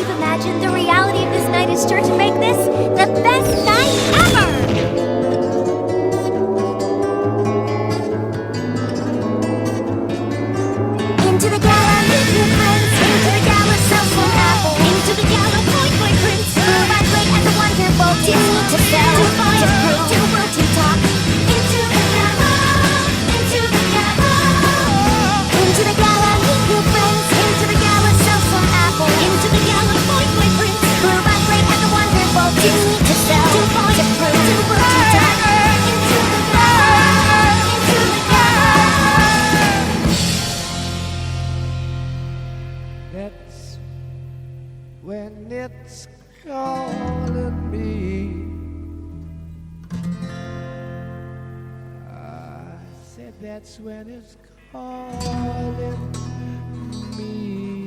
you've imagined, the reality of this night is sure to make this the best night ever! Into the gala, meet your friends. Into the gala, sell some apples. Into the gala, boy prince. Blue by great and the wonderful. Disney to sell, to buy, to prove, to will, to talk. Into the gala, into the gala. Into the gala, meet your friends. Into the gala, sell some apples. Into the gala, boy prince. Blue by great and the wonderful. Disney to sell, to buy, to prove, to will, to talk. Into the gala, into the gala. That's when it's calling me. I said that's when it's calling me.